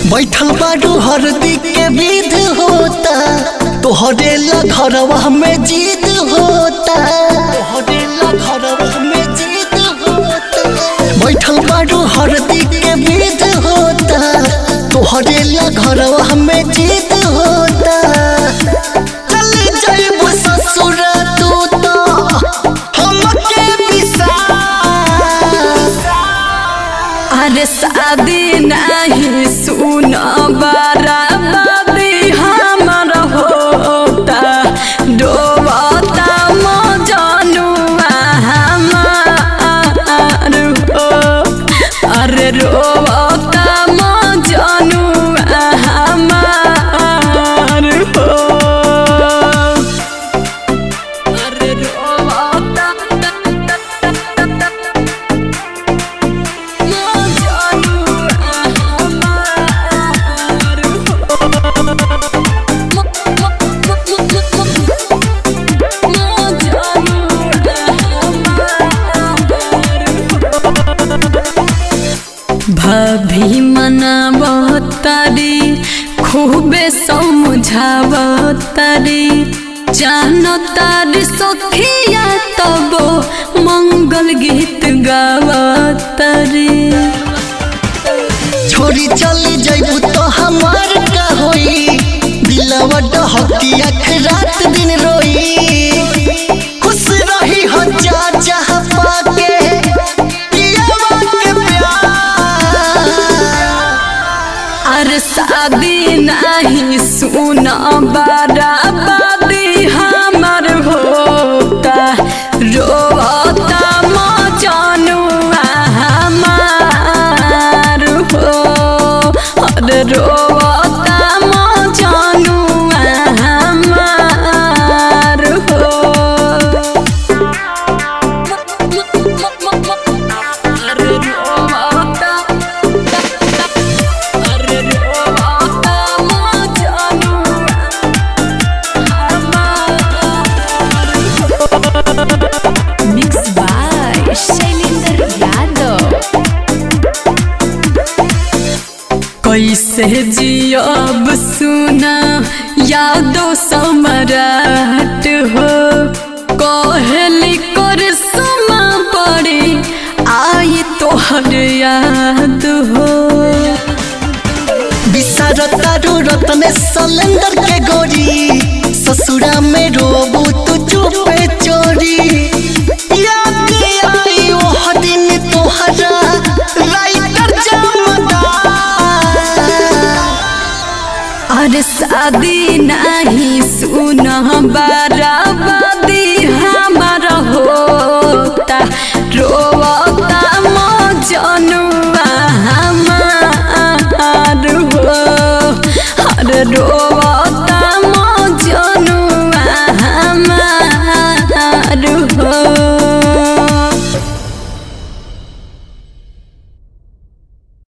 बैठल बारू हरदी के विध होता तोहरे ला घरवा में जीत होता तोहरे ला घरवा में जीत होता बैठल बारू हरदी के विध होता तोहरे ला घरवा में जीत होता चल जाइबू ससुर तू तो हमके बिसार अरे शादी नहीं सुन बराबरी हमर होता डोबता मजनुआ हमार हो अरे रोबता मजनुआ हमार हो अरे रोबता भाभी मनावतारी खूबे समझावतारी जानतारी सखिया तबो मंगल गीत गावतारी छोरी चली जाइबू तो हमार का होई दिलवा डहकी आँख रात दिन रोई खुश रही हो चाचा पाके पियावा के प्यार अरे शादी नहीं सुन बराबरी हमर होता रोता मजनुआ हमार हो अरे रोता मजनुआ हमार हो अरे रोता अरे रोता मजनुआ हमार मिक्स बाय शैलेंद्र यादव कैसे जियब सुना यादव सम्राट हो कहली कर समा पड़ी आई तोहर याद हो बिसारतारू रतन सलेंदर के गोरी ससुरा में रोबू तू चुपे चोरी याद आई ओह दिन तोहरा राइटर जमदार अरे शादी नहीं सुन बराबरी हमर होता रोता मजनुआ हमार हो अरे रोता मजनुआ हमार हो।